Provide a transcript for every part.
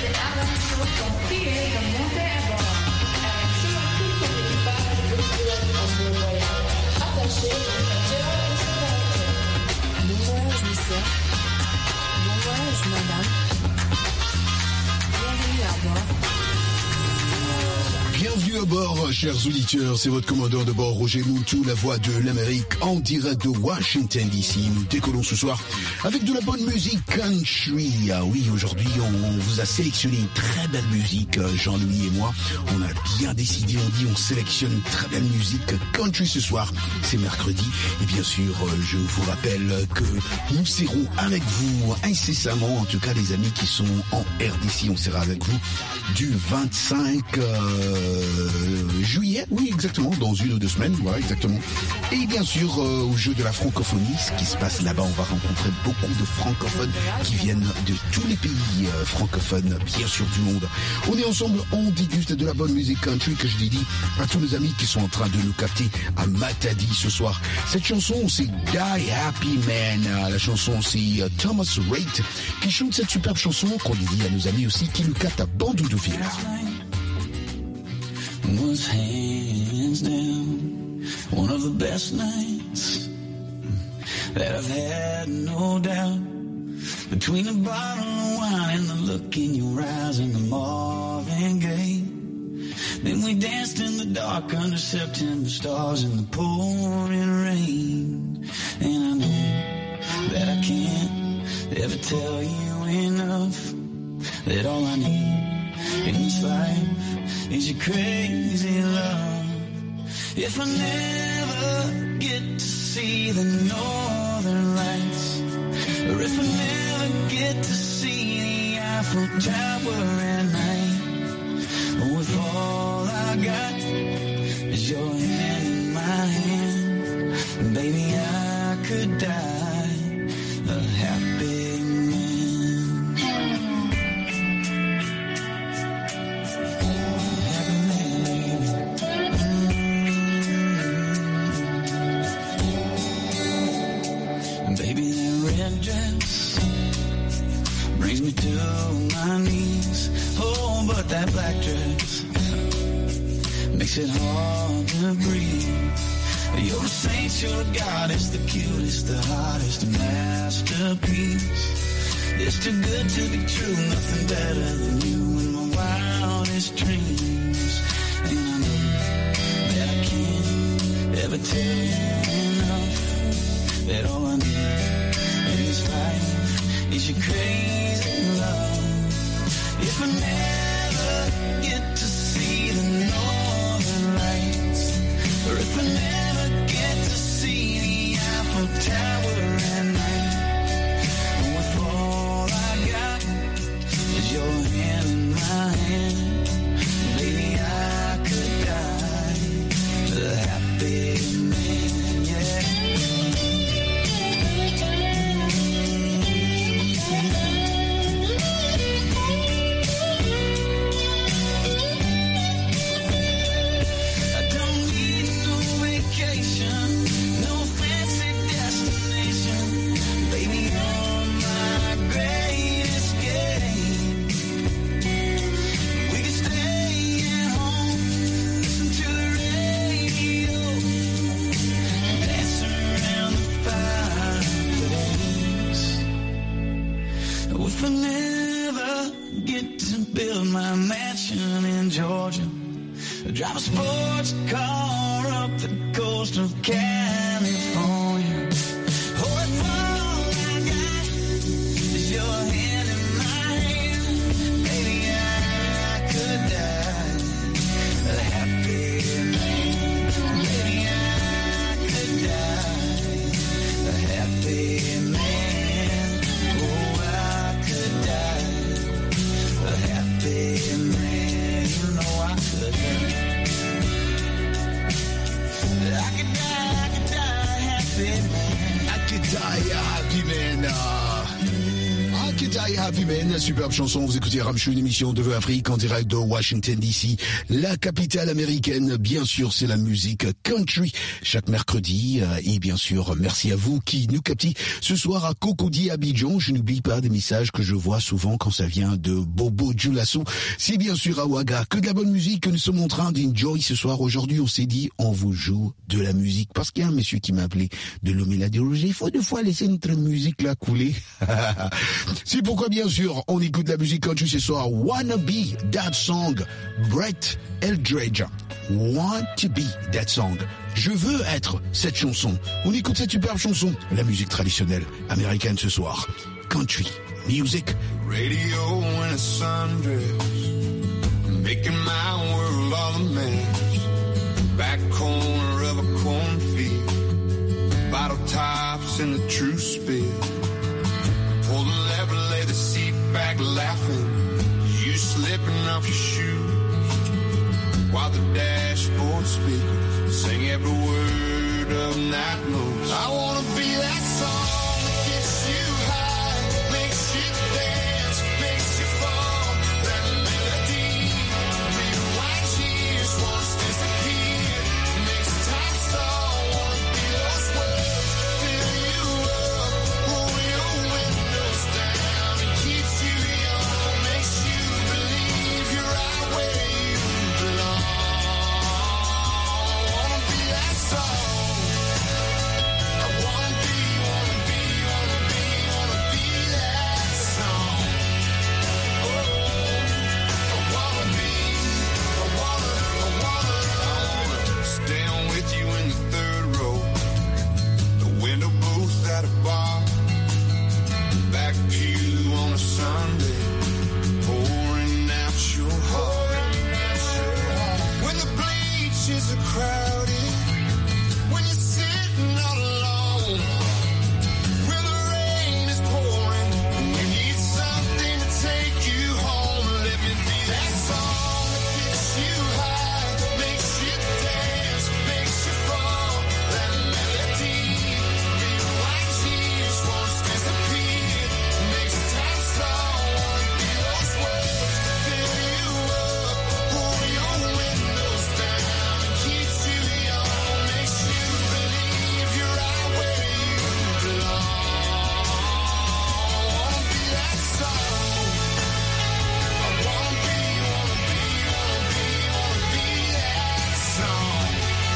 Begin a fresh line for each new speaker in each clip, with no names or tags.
les aventures sont priées de monter à bord. Avec tout son équipage, je souhaite un bon voyage. Attaché, passager et spectateur.
Bon voyage, monsieur. Bon voyage, madame. Bienvenue à bord.
Bienvenue à bord, chers auditeurs, c'est votre commandeur de bord, Roger Moutou, la voix de l'Amérique, en direct de Washington DC. Nous décollons ce soir avec de la bonne musique country. Ah oui, aujourd'hui, on vous a sélectionné une très belle musique, Jean-Louis et moi. On a bien décidé, on sélectionne une très belle musique country ce soir. C'est mercredi. Et bien sûr, je vous rappelle que nous serons avec vous incessamment, en tout cas les amis qui sont en RDC, on sera avec vous du 25 juillet, oui exactement, dans 1 ou 2 semaines, voilà exactement. Et bien sûr au jeu de la francophonie, ce qui se passe là-bas, on va rencontrer beaucoup de francophones qui viennent de tous les pays francophones, bien sûr du monde. On est ensemble, on déguste de la bonne musique country que je dédie à tous nos amis qui sont en train de nous capter à Matadi ce soir. Cette chanson c'est Die Happy Man, la chanson c'est Thomas Rhett qui chante cette superbe chanson qu'on dédie à nos amis aussi qui nous captent à Bandoudouville.
Was hands down one of the best nights that I've had, no doubt. Between the bottle of wine and the look in your eyes and the Marvin Gaye, then we danced in the dark under September stars in the pouring rain. And I know that I can't ever tell you enough that all I need in this life is your crazy love. If I never get to see the northern lights, or if I never get to see the Eiffel Tower at night, or if all I got is your hand in my hand, baby, I could die a happy man. Brings me to my knees. Oh, but that black dress makes it hard to breathe. You're a saint, you're a goddess, the cutest, the hottest masterpiece. It's too good to be true, nothing better than you in my wildest dreams. And I know that I can't ever tell you enough that all I need in this life is your crazy love. If I never get to see the northern lights, or if I never get to see the Eiffel Tower at night, or if all I got is your hand in my hand, baby, I could die a happy man, yeah. If I never get to build my mansion in Georgia, drive a sports car up the coast of California, oh, if all I got is your hand in my hand, baby, I could die a happy man. Baby, I could die a happy man. I could die a happy man.
Happy Man, superbe chanson. Vous écoutez Ramchou, une émission de Vœux Afrique en direct de Washington DC, la capitale américaine. Bien sûr, c'est la musique country chaque mercredi. Et bien sûr, merci à vous qui nous captez ce soir à Cocody, Abidjan. Je n'oublie pas des messages que je vois souvent quand ça vient de Bobo Dioulasso. C'est bien sûr à Ouaga. Que de la bonne musique que nous sommes en train d'enjoy ce soir. Aujourd'hui, on s'est dit, on vous joue de la musique. Parce qu'il y a un monsieur qui m'a appelé de l'homme et la déroger. Il faut deux fois laisser notre musique là couler. C'est pourquoi, bien sûr, on écoute la musique country ce soir. Wanna Be That Song, Brett Eldredge. Want to Be That Song. Je veux être cette chanson. On écoute cette superbe chanson, la musique traditionnelle américaine ce soir. Country music.
Radio when the sun drifts, making my world all a mess. Back corner of a cornfield, bottle tops in the true spill. Pull the lever, lay the seat back laughing. You slipping off your shoes while the dashboard speakers sing every word of night moves. I wanna be that song that gets you high, makes you dance, makes you fall. That melody, rewind years, once disappear, makes time stall. Wanna be those words, fill you up, roll your windows down, and keeps you young, makes you believe you're right where you belong. I wanna be that song. I wanna be that song. Oh, I wanna stand with you in the third row, the window booth at a bar, back pew on a Sunday, pouring out your heart. When the bleachers are crowded, when you're sitting all alone, when the rain is pouring, and you need something to take you home. Let me be that song that gets you high, makes you dance, makes you fall. That melody, rewind years, once disappeared, makes time stall. Wanna be those words, fill you up, roll your windows down, and keeps you young, makes you believe you're right where you belong. I wanna be that song. I wanna be that song.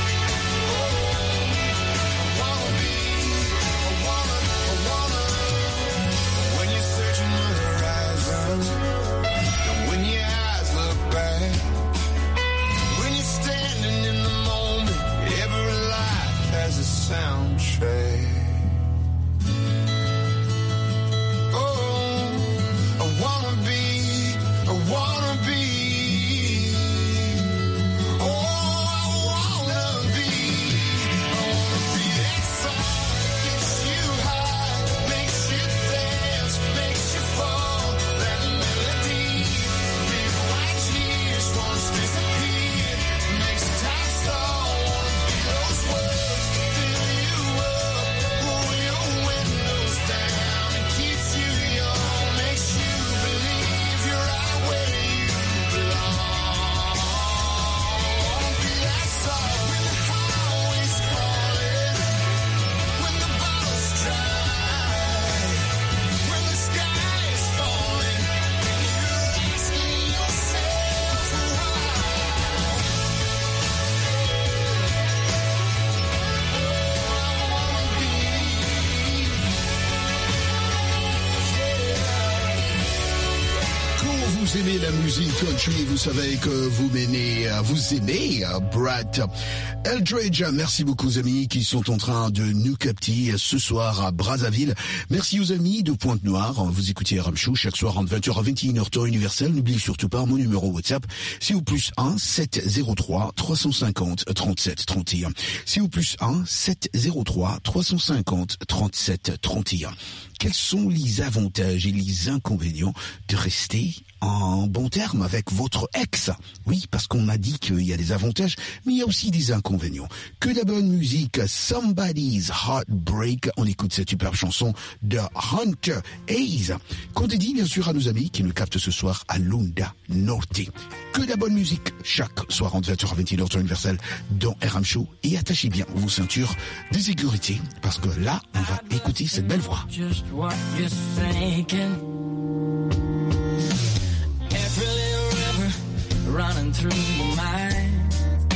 When you're searching the horizon, and when your eyes look back, when you're standing in the moment, every life has a soundtrack. Oh, I wanna be. Oh, I wanna be that song that gets you high, makes you dance, makes you fall. That melody, rewind years, once disappeared, makes time stall. Wanna be those words, fill you up, roll your windows down, and keeps you young, makes you believe you're right where you belong. Wanna be that song when the highway's calling, when the bottle's dry, when the sky is falling, and you're asking yourself why.
Quand vous aimez la musique country, vous savez que vous aimez Brett Eldredge. Merci beaucoup aux amis qui sont en train de nous capter ce soir à Brazzaville. Merci aux amis de Pointe-Noire. Vous écoutez Ramchou chaque soir entre 20h à 21h temps universel. N'oubliez surtout pas mon numéro WhatsApp. C'est au +1 703 350 37 31. C'est au +1 703 350 37 31. Quels sont les avantages et les inconvénients de rester en bon terme avec votre ex. Oui, parce qu'on a dit qu'il y a des avantages, mais il y a aussi des inconvénients. Que de la bonne musique, Somebody's Heartbreak. On écoute cette superbe chanson de Hunter Hayes, qu'on dédie bien sûr à nos amis qui nous captent ce soir à Lunda Norte. Que de la bonne musique chaque soir en 20h à 21h sur Universel dans RM Show. Et attachez bien vos ceintures de sécurité parce que là, on va écouter cette belle voix.
Just what you're thinking. Every little river running through your mind.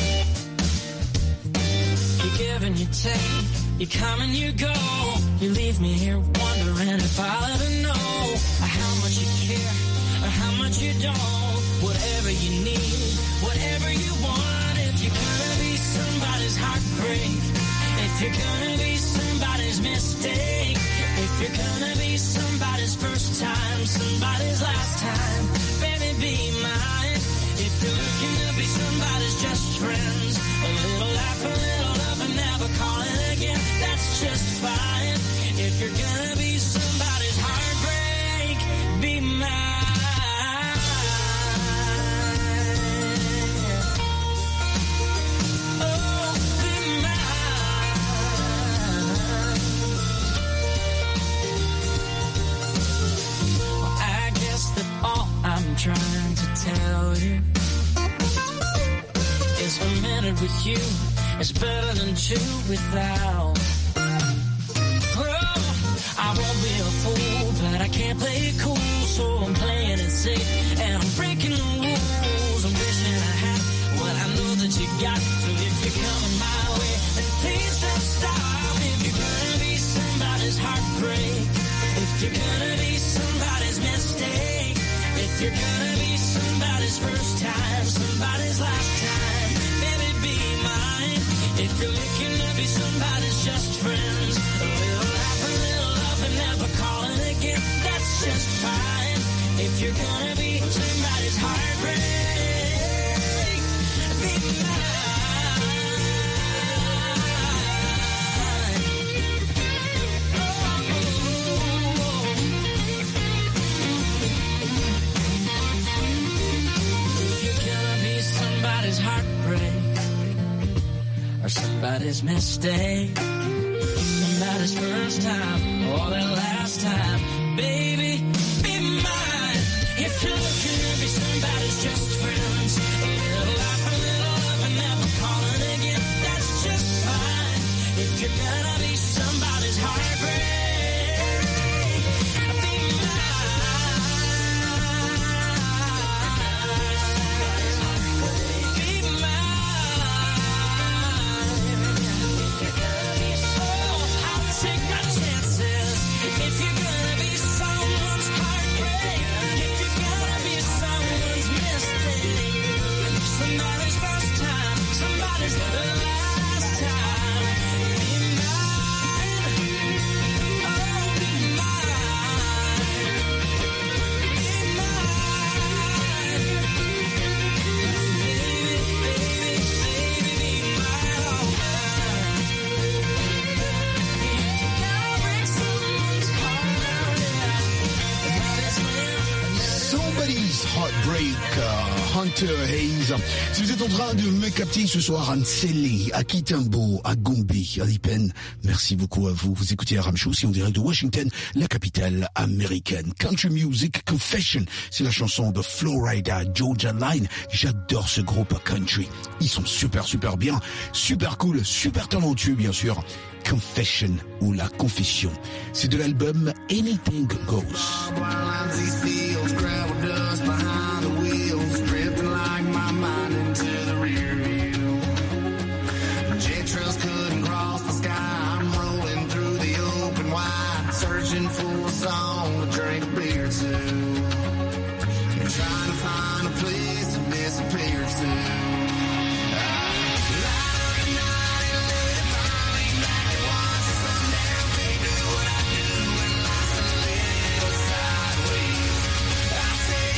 You give and you take, you come and you go. You leave me here wondering if I'll ever know how much you care or how much you don't. Whatever you need, whatever you want. If you're gonna be somebody's heartbreak, if you're gonna be somebody's mistake, if you're gonna be somebody's first time, somebody's last time, baby, be mine. If you're looking to be somebody's just friends, a little laugh, a little love, and never calling again, that's just fine. If you're gonna be somebody's heartbreak, be mine. Oh, be mine. Well, I guess that all I'm trying to tell you is a minute with you is better than two without. Oh, I won't be a fool, but I can't play it cool, so I'm playing it safe and I'm breaking the rules. I'm wishing I had what I know that you got. So if you're coming my way, then please don't stop. If you're gonna be somebody's heartbreak, if you're gonna be somebody's mistake, if you're gonna be somebody's first time, somebody's last time, baby, be mine. If you're looking to be somebody's just friends, a little laugh, a little love, and never calling again, that's just fine. If you're gonna be somebody's heartbreak, be somebody's heartbreak or somebody's mistake, somebody's first time or their last time, baby, be mine. If you're looking to be somebody's just friends, a little laugh, a little love, and never calling again, that's just fine. If you're gonna be somebody's heartbreak, be
Heartbreak, Hunter Hayes. Si vous êtes en train de me capter ce soir à Nsele, à Kitambo, à Gombe, à Lipen, merci beaucoup à vous. Vous écoutez RM Show, c'est en direct de Washington, la capitale américaine. Country Music Confession, c'est la chanson de Florida Georgia Line. J'adore ce groupe country. Ils sont super bien, super cool, super talentueux bien sûr. Confession ou la confession, c'est de l'album Anything Goes.
Behind the wheels, drifting like my mind into the rear view. Jet trails couldn't cross the sky. I'm rolling through the open wide, searching for a song to drink beer to, and trying to find a place to disappear to. I say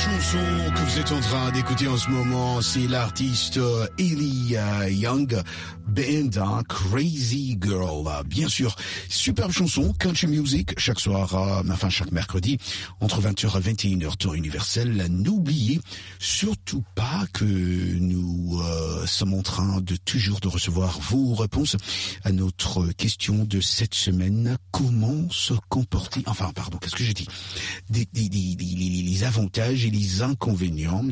chanson que vous êtes en train d'écouter en ce moment, c'est l'artiste Ellie Young, Band, Crazy Girl. Bien sûr, superbe chanson, country music, chaque soir, chaque mercredi, entre 20h et 21h, temps universel. N'oubliez surtout pas que nous sommes en train de toujours de recevoir vos réponses à notre question de cette semaine. Comment se comporter, qu'est-ce que j'ai dit? Les avantages et les inconvénients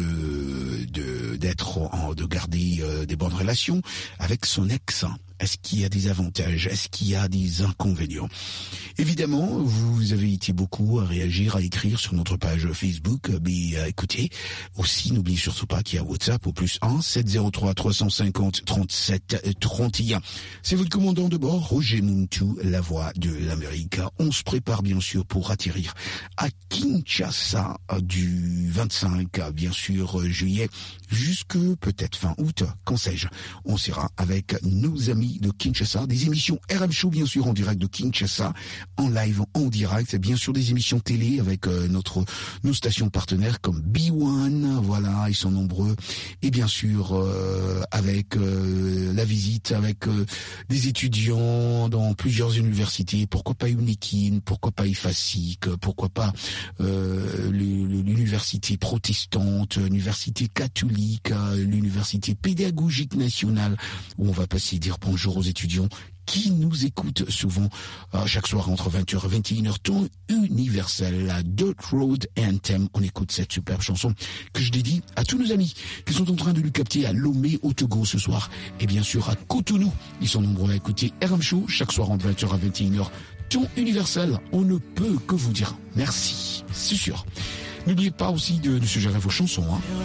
de garder des bonnes relations avec son ex. Est-ce qu'il y a des avantages? Est-ce qu'il y a des inconvénients? Évidemment, vous avez été beaucoup à réagir, à écrire sur notre page Facebook. Mais écoutez, aussi, n'oubliez surtout pas qu'il y a WhatsApp au +1 703 350 37 31. C'est votre commandant de bord, Roger Muntu, la voix de l'Amérique. On se prépare bien sûr pour atterrir à Kinshasa du 25, bien sûr, juillet, jusque peut-être fin août, quand sais-je. On sera avec nos amis de Kinshasa, des émissions RM Show bien sûr en direct de Kinshasa, en live, en direct, bien sûr des émissions télé avec nos stations partenaires comme B1, voilà, ils sont nombreux, et bien sûr avec la visite avec des étudiants dans plusieurs universités, pourquoi pas UNIKIN, pourquoi pas IFASIC, pourquoi pas l'université protestante, l'université catholique, l'université pédagogique nationale, où on va passer dire bonjour aux étudiants qui nous écoutent souvent chaque soir entre 20h et 21h, ton universel, la Dirt Road Anthem. On écoute cette superbe chanson que je dédie à tous nos amis qui sont en train de nous capter à Lomé au Togo ce soir et bien sûr à Cotonou. Ils sont nombreux à écouter RM Show chaque soir entre 20h et 21h, ton universel. On ne peut que vous dire merci, c'est sûr. N'oubliez pas aussi de suggérer vos chansons.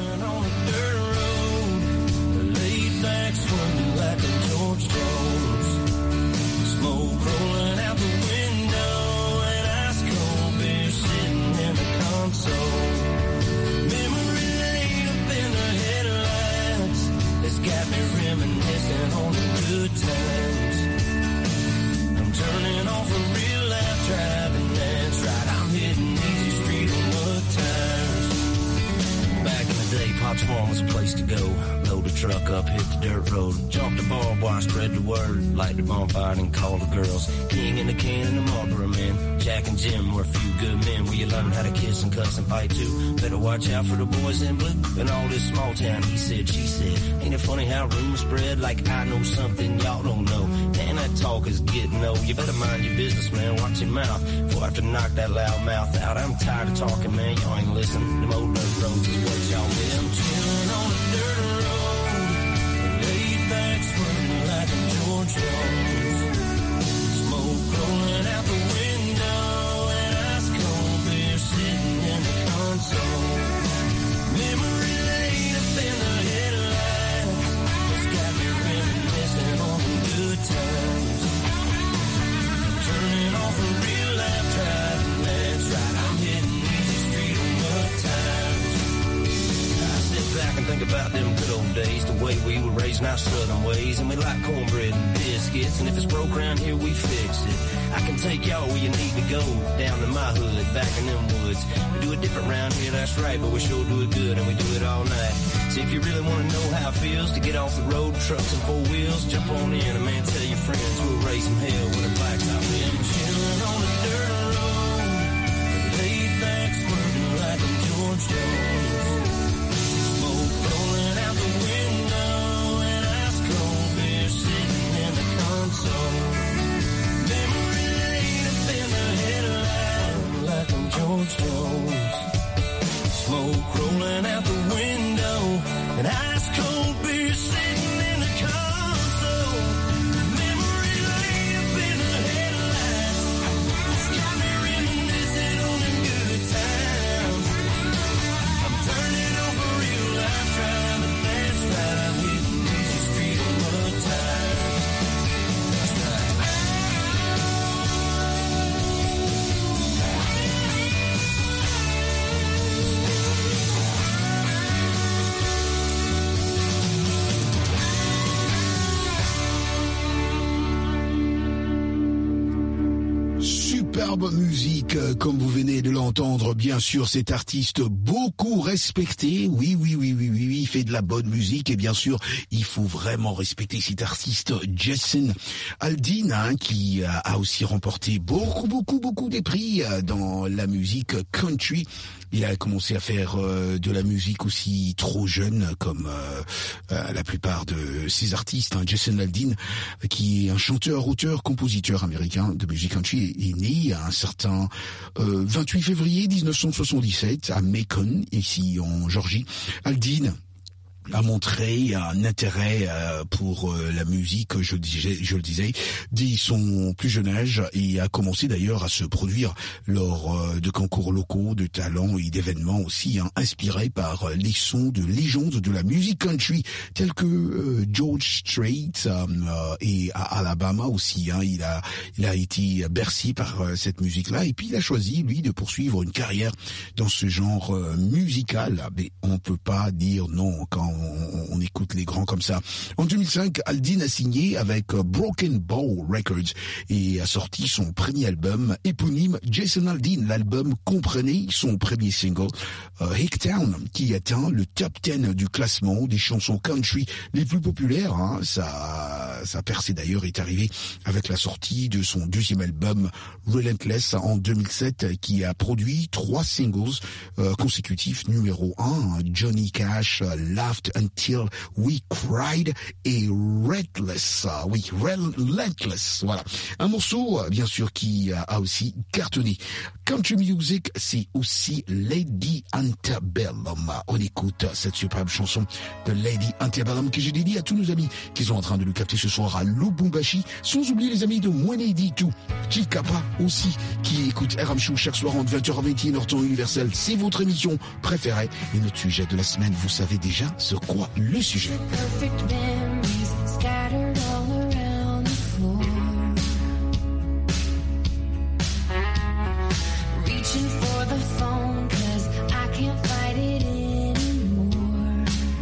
Got me reminiscing on the good times. I'm turning off a real life driving, that's right. I'm hitting easy street on mud tires. Back in the day, Pop's Farm was a place to go. Load the truck up, hit the dirt road. Jump the barbed wire, spread the word. Light the bonfire and call the girls. King in the can and the Marlboro man. Jack and Jim were a few good men where you learn how to kiss and cuss and fight too. Better watch out for the boys in blue. In all this small town, he said, she said. Ain't it funny how rumors spread like I know something y'all don't know? Man, that talk is getting old. You better mind your business, man. Watch your mouth before I have to knock that loud mouth out. I'm tired of talking, man. Y'all ain't listening. Them old dirt roads is what y'all miss. I'm chilling on a dirt road, laid back, swimming like a George Jones. Smoke rolling out the window and ice cold beer sitting in the console. Memory laid up in the headlights, it's got me reminiscing on the good times. I'm turning off a real life driving, that's right. I'm hitting easy street on mud tires. I sit back and think about them good old days, the way we were raised in our southern ways, and we like cornbread and biscuits, and if it's broke around here, we fix it. I can take y'all where you need to go, down to my hood, back in them woods. We do it different round here, that's right, but we sure do it good, and we do it all night. See, if you really want to know how it feels to get off the road, trucks and four wheels, jump on in, and man, tell your friends we'll raise some hell with a blacktop rim. Chilling on the dirt road, laid back, swerving like a George Jones. Smoke rolling out the window, and ice cold beer sitting in the console. Memory laid up in the headlight like I'm George Jones. Smoke rolling out the window, and ice cold beer sitting in the console. Memory laid up in the
superbe musique, comme vous venez de l'entendre, bien sûr, cet artiste beaucoup respecté. Oui, il fait de la bonne musique et bien sûr, il faut vraiment respecter cet artiste Jason Aldean, hein, qui a aussi remporté beaucoup des prix dans la musique country. Il a commencé à faire de la musique aussi trop jeune, comme la plupart de ces artistes. Hein. Jason Aldean, qui est un chanteur, auteur, compositeur américain de musique country, est né un certain 28 février 1977 à Macon, ici en Georgie. Aldean a montré un intérêt pour la musique, je le disais, dès son plus jeune âge, et a commencé d'ailleurs à se produire lors de concours locaux, de talents et d'événements aussi, hein, inspirés par les sons de légendes de la musique country, tels que George Strait et à Alabama aussi. Hein, il a été bercé par cette musique-là, et puis il a choisi, lui, de poursuivre une carrière dans ce genre musical. Mais on peut pas dire non quand on écoute les grands comme ça. En 2005, Aldean a signé avec Broken Bow Records et a sorti son premier album éponyme Jason Aldean. L'album comprenait son premier single, Hicktown, qui atteint le top 10 du classement des chansons country les plus populaires. Hein. Sa percée d'ailleurs est arrivée avec la sortie de son deuxième album Relentless en 2007, qui a produit 3 singles consécutifs numéro 1, Johnny Cash, Laughed Until We Cried et Relentless. Relentless. Voilà. Un morceau, bien sûr, qui a aussi cartonné. Country music, c'est aussi Lady Antebellum. On écoute cette superbe chanson de Lady Antebellum que j'ai dédiée à tous nos amis qui sont en train de nous capter ce soir à Lubumbashi, sans oublier les amis de Mwenedi tout, Chikapa aussi, qui écoutent RM Show chaque soir entre 20h à 21h temps universel. C'est votre émission préférée et notre sujet de la semaine, vous savez déjà ce quoi le sujet.
Perfect memories scattered all around the floor. Reaching for the phone 'cause I can't fight it anymore.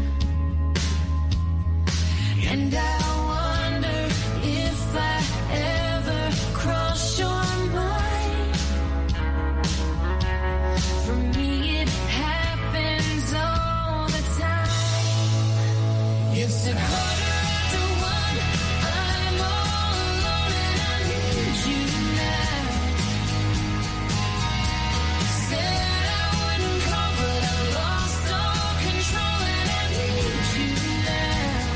And I wonder if I ever cross your mind. For me it happens all the time. It's a quarter after one, I'm all alone and I need you now. Said I wouldn't call but I lost all control and I need you now.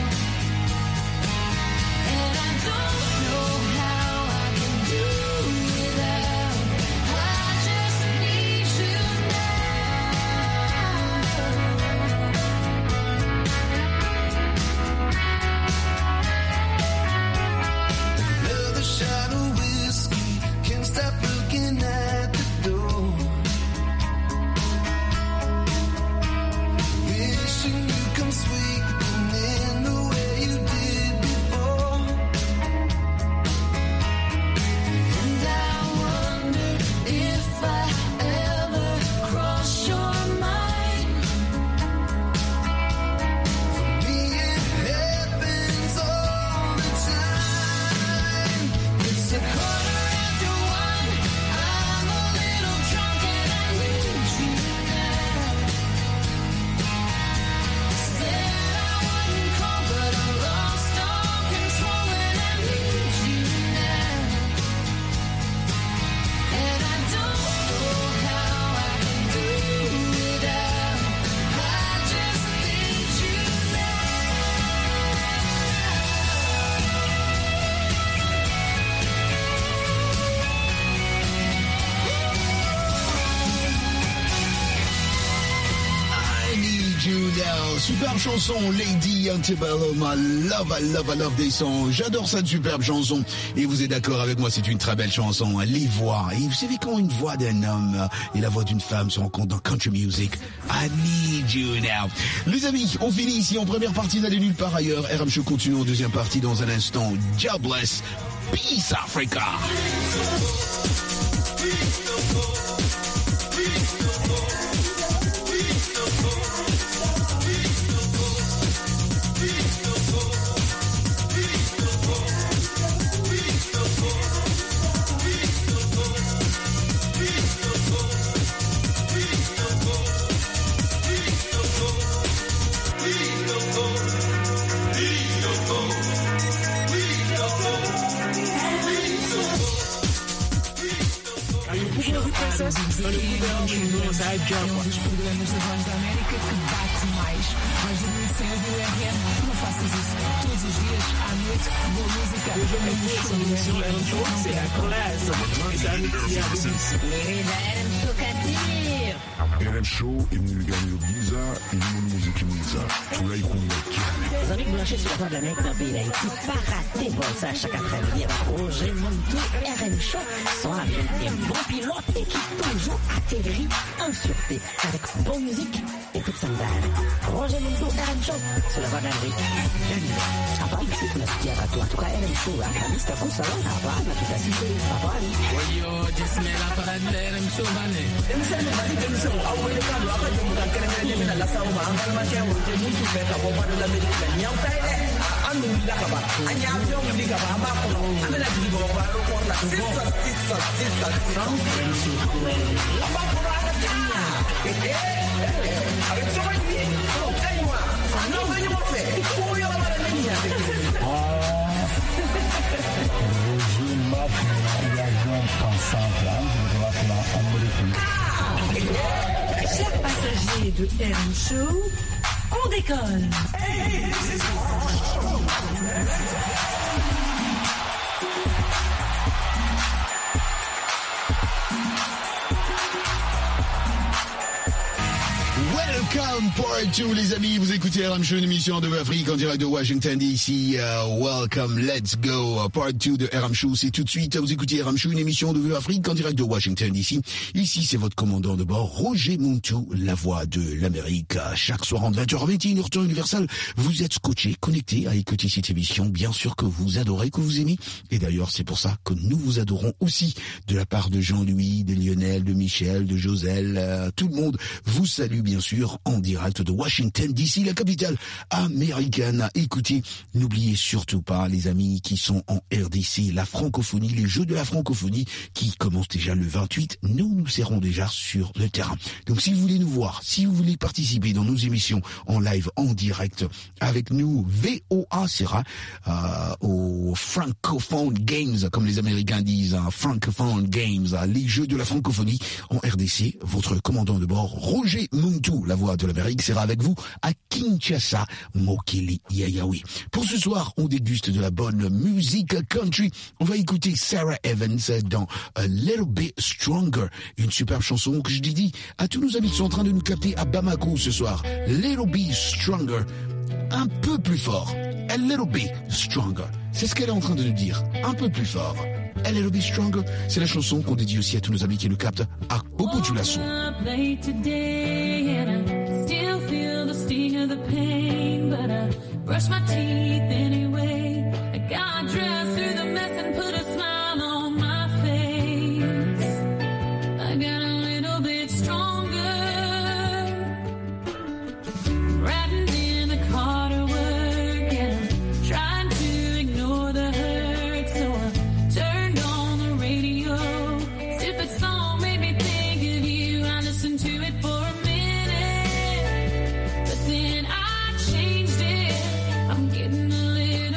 And I don't know how I can do without, I just need you
Another shot of whiskey, can't stop looking at the door. Wishing you come sweeping in the way you did before.
And I wonder if I ever cross your mind.
Me, it happens all the time.
It's a quarter after one, I'm a little drunk and I need you now. Said I wouldn't call but I lost all control and I need you now. And I don't know how I can do without, I just need you
I Need You Now. Superbe chanson, Lady Antebellum. I love des sons. J'adore cette superbe chanson. Et vous êtes d'accord avec moi, c'est une très belle chanson. Les voix. Et vous savez quand une voix d'un homme et la voix d'une femme se rencontrent dans country music, I Need You Now. Les amis, on finit ici en première partie d'aller nulle part ailleurs. RM Show continue en deuxième partie dans un instant. Jobless. Peace Africa.
inside job. Um dos programas da Voz da América que bate mais. Vais dormir cedo, RM, não faças isso. Todos os dias, à noite, boa música.
Hoje eu me conheço, no RM Show, c'est la classe. C'est un métier à domicile.
RM Show est venu gagner le Visa et nous musique Visa. Tu l'as écouté.
Les amis branchés sur la Voix de l'Amérique dans le pays d'Haïti, pas rater pour ça chaque après-midi avec Roger Montou et RM Show sont avec des bons pilotes et qui toujours atterrit en sûreté avec bonne musique et toute sandale. Roger Montou, RM Show sur la Voix de l'Amérique. Habari siku nasikia watu watuka RM Show akamista kusala habari na tutasisi habari.
Oyo, jisimela para RM Show bane.
Emseme bali demso awele kalo akaje mutakere ngene na lasa uma angal ma kya Roger Montou fe ka bo bana la medika nyau taile anu ndaka ba anya afyo ndika ba ba ko amela digi bo ba ro ko la sisa aba ko ra tanya avec ça ni ko kaiwa no venyo mo fe ko yo ba la ni ya
Chers passagers de RM Show, on décolle.
Welcome part 2 les amis, vous écoutez RM Show, une émission de Afrique en direct de Washington DC. Welcome, let's go. Part 2 de RM Show, c'est tout de suite. Vous écoutez RM Show, une émission de Afrique en direct de Washington DC. Ici, c'est votre commandant de bord, Roger Montou, la voix de l'Amérique. Chaque soir en 20h à 21h temps universel, vous êtes scotché, connecté à écouter cette émission. Bien sûr que vous adorez, que vous aimez. Et d'ailleurs, c'est pour ça que nous vous adorons aussi de la part de Jean-Louis, de Lionel, de Michel, de Joselle. Tout le monde vous salue bien sûr en direct de Washington DC, la capitale américaine. Écoutez, n'oubliez surtout pas les amis qui sont en RDC, la francophonie, les Jeux de la francophonie qui commencent déjà le 28. Nous serons déjà sur le terrain. Donc si vous voulez nous voir, si vous voulez participer dans nos émissions en live, en direct avec nous, VOA sera au Francophone Games, comme les Américains disent, Francophone Games, les Jeux de la francophonie en RDC. Votre commandant de bord, Roger Montou, la voix de l'Amérique, sera avec vous à Kinshasa, Mokili Yayaoui. Pour ce soir, on déguste de la bonne musique country. On va écouter Sarah Evans dans A Little Bit Stronger, une superbe chanson que je dédie à tous nos amis qui sont en train de nous capter à Bamako ce soir. Little Bit Stronger, un peu plus fort. A Little Bit Stronger, c'est ce qu'elle est en train de nous dire, un peu plus fort. A Little Bit Stronger, c'est la chanson qu'on dédie aussi à tous nos amis qui nous captent à Bobo Dioulasso.
Brush my teeth anyway. I got dressed through the mess and put a smile on my face. I got a little bit stronger. Riding in the car to work and I'm trying to ignore the hurt. So I turned on the radio. Stupid song made me think of you. I listened to it for a minute, but then I changed it. I'm getting a little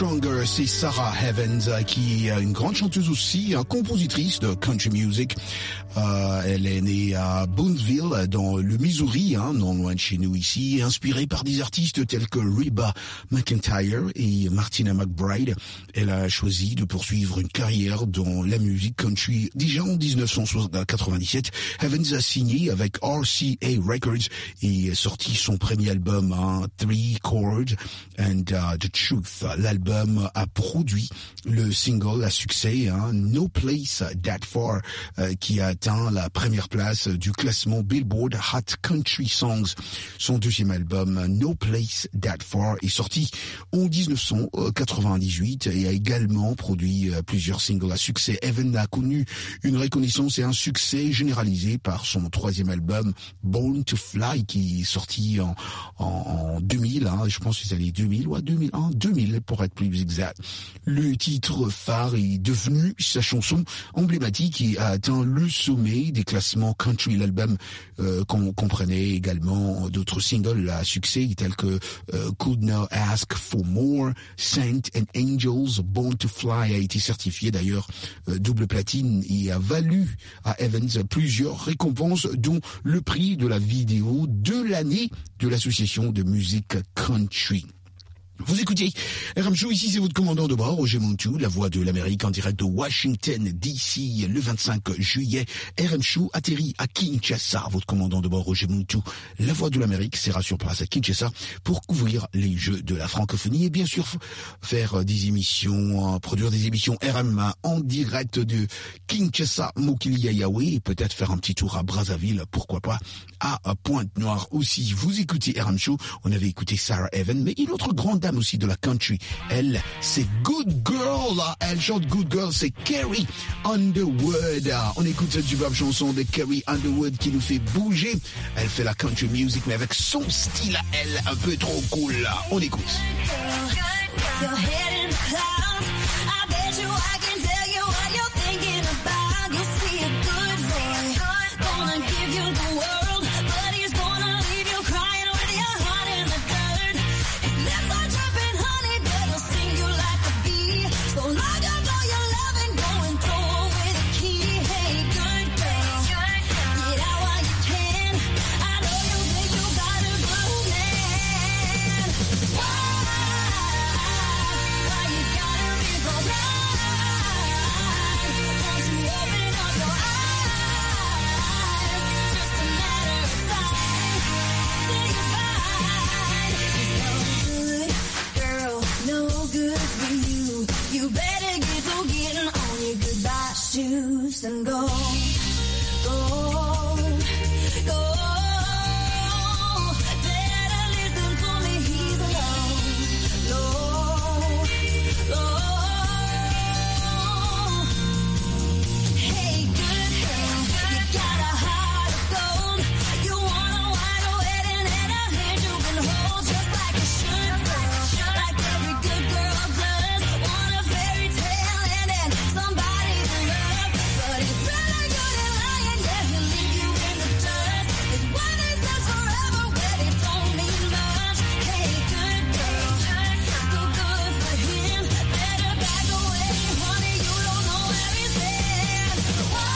Stronger, c'est Sarah Evans qui est une grande chanteuse aussi, compositrice de country music. Elle est née à Boonville, dans le Missouri, non loin de chez nous ici, inspirée par des artistes tels que Reba McEntire et Martina McBride. Elle a choisi de poursuivre une carrière dans la musique country. Déjà en 1997, Evans a signé avec RCA Records et sorti son premier album, Three Chords and the Truth. L'album a produit le single à succès, No Place That Far, qui a atteint la première place du classement Billboard Hot Country Songs. Son deuxième album, No Place That Far, est sorti en 1998 et a également produit plusieurs singles à succès. Evan a connu une reconnaissance et un succès généralisé par son troisième album, Born to Fly, qui est sorti en 2000, je pense que c'est les 2000 ou 2000 pour être plus exact. Le titre phare est devenu sa chanson emblématique et a atteint le sommet des classements country. L'album comprenait également d'autres singles à succès tels que Could Not Ask for More, Saint and Angels. Born to Fly a été certifié d'ailleurs double platine et a valu à Evans plusieurs récompenses, dont le prix de la vidéo de l'année de l'association de musique country. Vous écoutez RM Show, ici c'est votre commandant de bord, Roger Montou, la voix de l'Amérique en direct de Washington DC, le 25 juillet. RM Show atterrit à Kinshasa, votre commandant de bord, Roger Montou, la voix de l'Amérique, sera sur place à Kinshasa pour couvrir les Jeux de la francophonie et bien sûr faire des émissions, produire des émissions RM en direct de Kinshasa, Mokili-Yaoundé et peut-être faire un petit tour à Brazzaville, pourquoi pas, à Pointe-Noire aussi. Vous écoutez RM Show, on avait écouté Sarah Evans, mais une autre grande dame aussi de la country, elle, c'est Good Girl, elle chante Good Girl, c'est Carrie Underwood. On écoute cette superbe chanson de Carrie Underwood qui nous fait bouger. Elle fait la country music, mais avec son style à elle, un peu trop cool. On écoute.
Your head in the clouds. I bet you I can tell you what you're thinking about. You see a good boy, gonna give you the world, but he's gonna leave you crying with your heart in the dirt. His lips are dripping honey, but he'll sting you like a bee. So lock up all your love and go and throw away the key. Hey, good girl, get out while you can. I know you think you got a good man. Why you gotta be so blind? Won't you open up your eyes? Just a matter of time till you find it's no good, girl, no good for you. You better get to getting on your goodbye shoes and go. Better listen to me, he's alone. Low. Hey, good girl, you got a heart of gold. You want a wide wedding and a hand you can hold, just like you should, girl. Like every good girl does. Want a fairy tale ending, somebody to love, but he's better good at lying. Yeah, he'll leave you in the dust. His wedding says forever, but it don't mean much. Hey, good girl, so good for him. Better back away, honey. You don't know where he's been. Why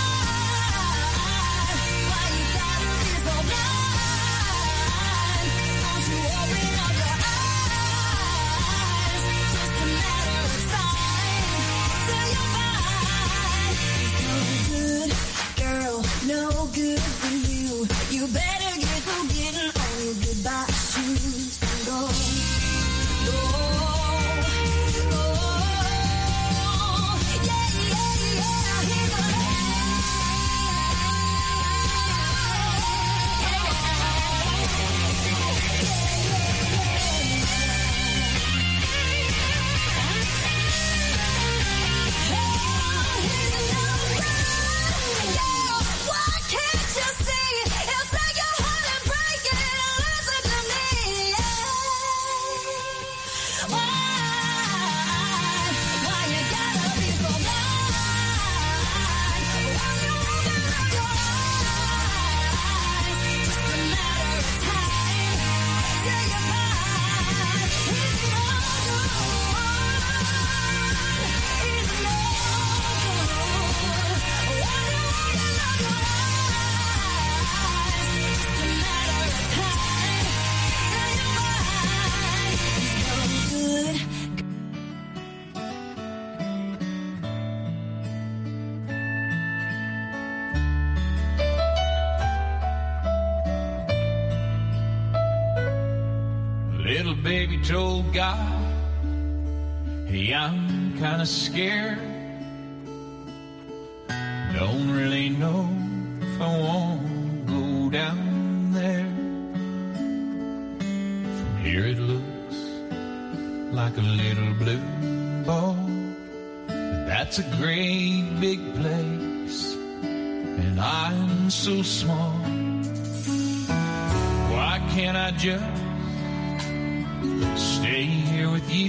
you gotta be so blind? Won't you open up your eyes? Just a matter of time till you find
baby told God, hey, I'm kinda scared. Don't really know if I want to go down there. From here it looks like a little blue ball, but that's a great big place, and I'm so small. Why can't I just stay here with you?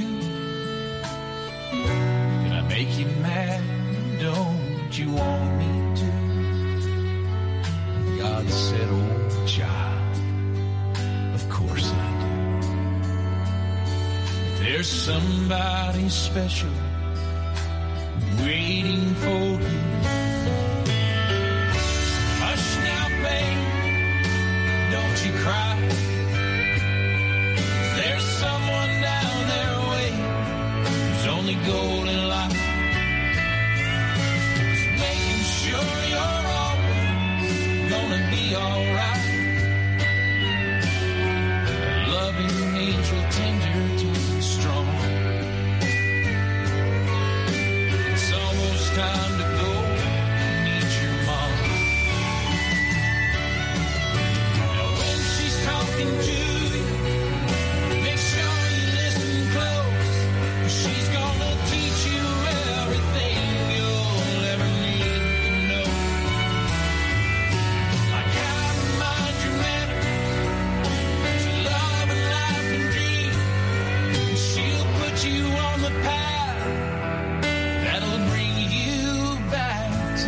Can I make you mad? Don't you want me to? God said, oh child, of course I do. If there's somebody special waiting for you, hush now, babe, don't you cry. There's someone down there waiting who's only golden life. Just making sure you're always gonna be alright. A loving angel, tender to strong. It's almost time to go meet your mom. Now when she's talking to you, she's gonna teach you everything you'll ever need to know. Like how to mind your manners, to love and life and dream. And she'll put you on the path that'll bring you back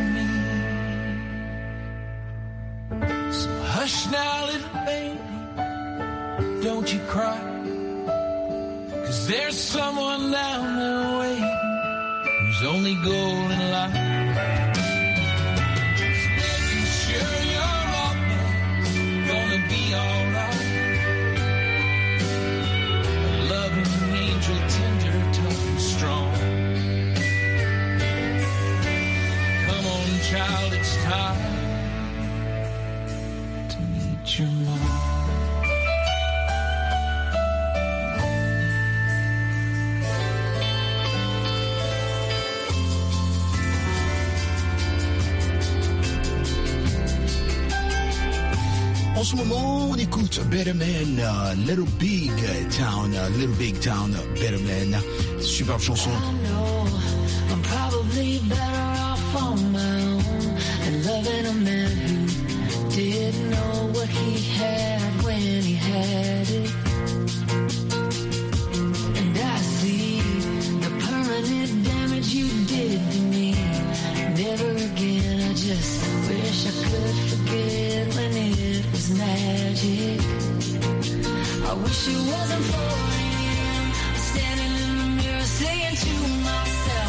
to me. So hush now, little baby, don't you cry. 'Cause there's someone down there waiting who's only golden light. Just making sure you're always gonna be alright. A loving angel, tender, tough and strong. Come on, child, it's time to meet your mom.
En ce moment, on écoute Better Man, Little Big Town, Better Man. Superbe chanson.
I'm probably better off on my own than loving a man who didn't know what he had when he had it. And I see the permanent damage you did to me. Never again, I just wish I could forget when it was magic. I wish it wasn't 4 a.m. standing in the mirror saying to myself,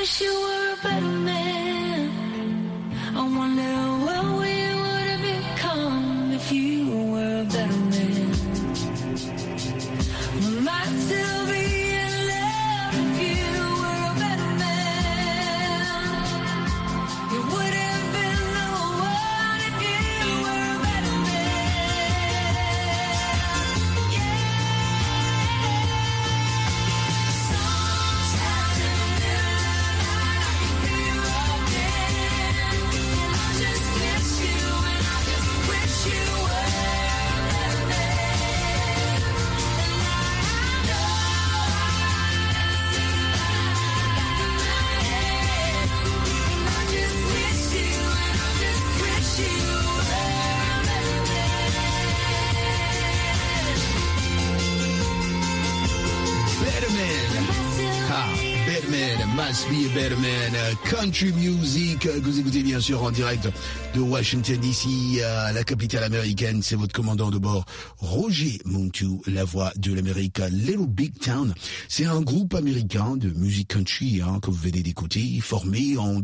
wish you were a better man. I wonder what we would have become if you were a better man. We might still be in love if you were a better man. You would have been the one if you were a better man. Sometimes in the middle of the night I can feel you again, and I just miss you, and I just wish you were a better man. And I know I've seen that in my head, and I just miss you, and I just wish you were a better man.
Better Man. Ah, Better Man, Must Be a Better Man, country music, que vous écoutez bien sûr en direct de Washington DC, la capitale américaine. C'est votre commandant de bord, Roger Montu, la voix de l'Amérique. Little Big Town, c'est un groupe américain de musique country que vous venez d'écouter, formé en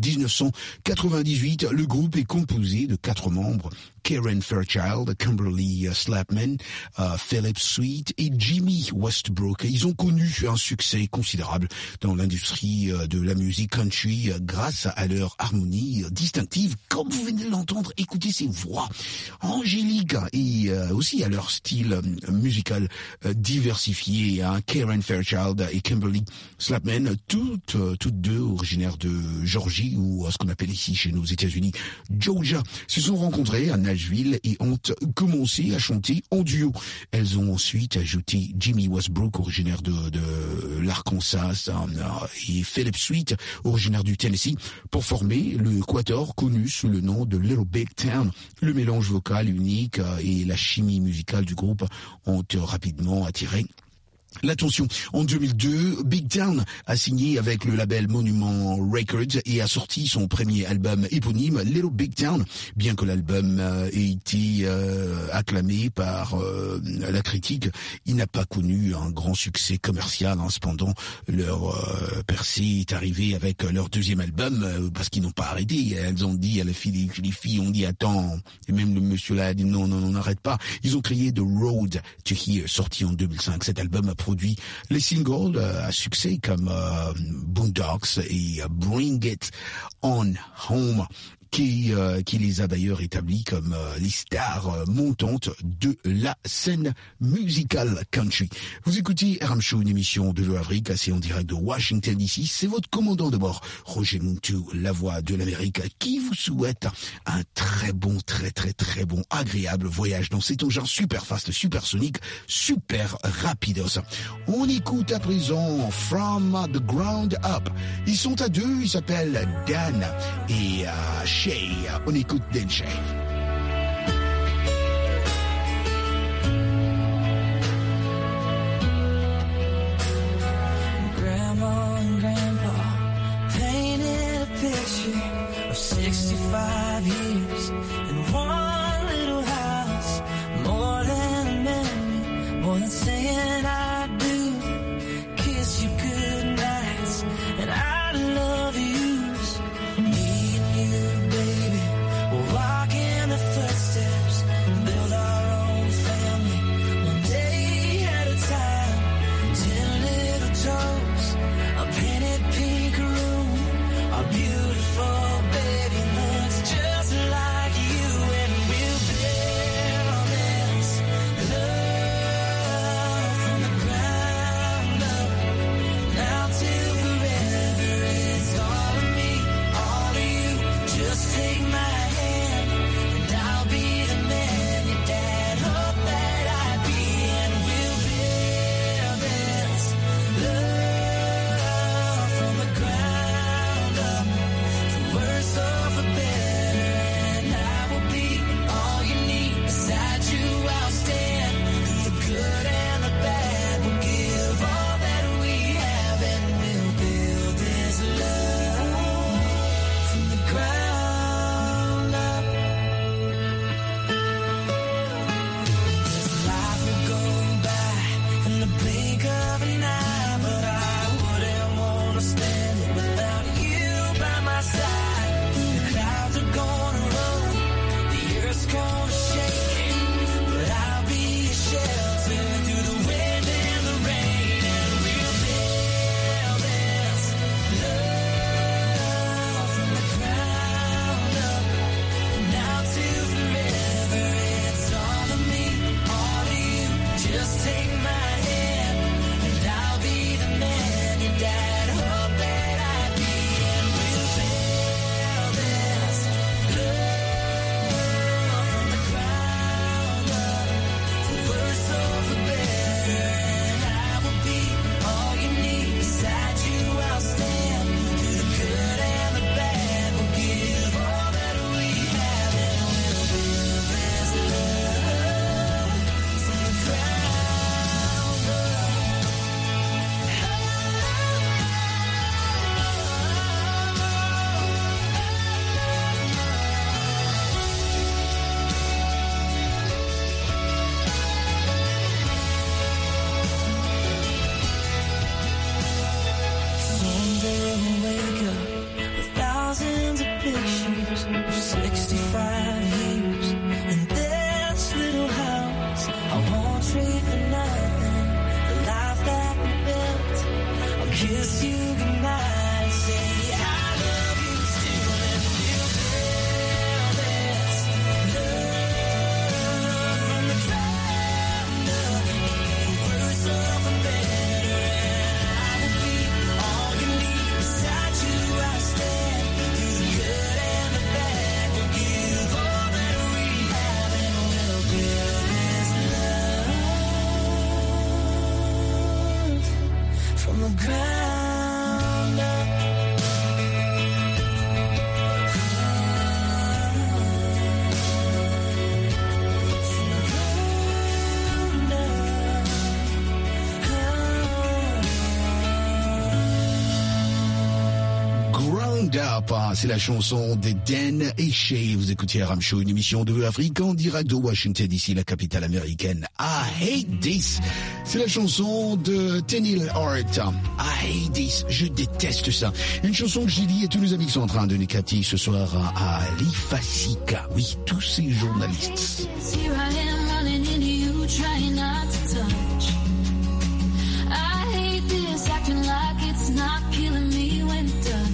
1998. Le groupe est composé de 4 membres: Karen Fairchild, Kimberly Slapman, Philip Sweet et Jimmy Westbrook. Ils ont connu un succès considérable dans l'industrie de la musique country grâce à leur harmonie distinctive. Comme vous venez de l'entendre, écoutez ces voix angéliques et aussi à leur style musical diversifié. Karen Fairchild et Kimberly Slapman, toutes deux originaires de Georgie, ou ce qu'on appelle ici chez nous aux États-Unis Georgia, se sont rencontrées à Nashville et ont commencé à chanter en duo. Elles ont ensuite ajouté Jimmy Westbrook, originaire de l'Arkansas, et Philip Sweet, originaire du Tennessee, pour former le quatuor connu sous le nom de Little Big Town. Le mélange vocal unique et la chimie musicale du groupe ont rapidement attiré l'attention. En 2002, Big Town a signé avec le label Monument Records et a sorti son premier album éponyme, Little Big Town. Bien que l'album ait été acclamé par la critique, il n'a pas connu un grand succès commercial. Cependant, leur percée est arrivée avec leur deuxième album, parce qu'ils n'ont pas arrêté. Elles ont dit, les filles ont dit attends, et même le monsieur là a dit non, n'arrête pas. Ils ont créé The Road to Here, sorti en 2005. Cet album a produit les singles à succès comme Boondocks et Bring It On Home, qui les a d'ailleurs établis comme les stars montantes de la scène musicale country. Vous écoutez RM Show, une émission de l'Afrique, c'est en direct de Washington DC. C'est votre commandant de bord, Roger Montu, la voix de l'Amérique, qui vous souhaite un très bon, très agréable voyage dans cet engin super fast, super sonique, super rapidos. On écoute à présent From the Ground Up. Ils sont à 2, ils s'appellent Dan et Shay. On écoute Dan Shay.
Grandma and Grandpa painted a picture of 65 years in one little house. More than a memory, more than saying I do. Kiss you good nights and I love yous. Me and you, baby, we'll walk in the Just take my hand and I'll be the man your dad hoped that I'd be, and we'll build this love from the ground up, for worse or for better, and I will be all you need. Beside you I'll stand, through the good and the bad, we'll give all that we have, and we'll build this love from the ground up. Someday we'll wake up with thousands of pictures of 65 years in this little house. I won't trade for nothing the life that we built. I'll kiss you goodnight and say I love you still, and we'll build this love from the ground up, for worse or for better, and I will be all you need. Beside you I'll stand, through the good and the bad, we'll give all that we have, and we'll build this love from the ground up.
Ground Up, c'est la chanson de Dan et Shay. Vous écoutez Ram Show, une émission de Afrique en direct de Washington DC, la capitale américaine. I Hate This, c'est la chanson de Tenille Hart. I Hate This, je déteste ça. Une chanson que j'ai dit et tous nos amis qui sont en train de nous capter ce soir à l'IFACICA. Oui, tous ces journalistes.
Here I am running into you, trying not to touch. I hate this, acting like it's not killing me when it does.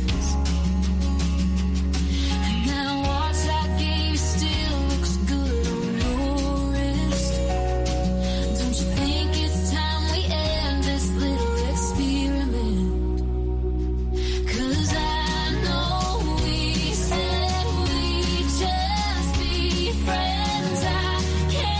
And that watch I gave you still looks good on your wrist. Don't you think it's time we end this little experiment? 'Cause I know we said we'd just be friends. I can't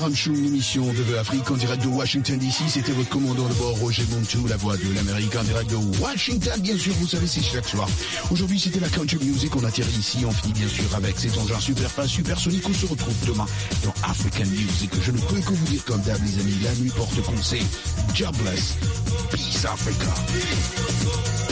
RM Show, une émission de The Afrique en direct de Washington DC. C'était votre commandant de bord, Roger Montou, la voix de l'Amérique en direct de Washington. Bien sûr, vous savez, c'est chaque soir. Aujourd'hui, c'était la country music. On atterrit ici. On finit bien sûr avec cet engin super fast, super sonique. On se retrouve demain dans African Music. Je ne peux que vous dire comme d'hab, les amis, la nuit porte conseil. God bless. Peace Africa.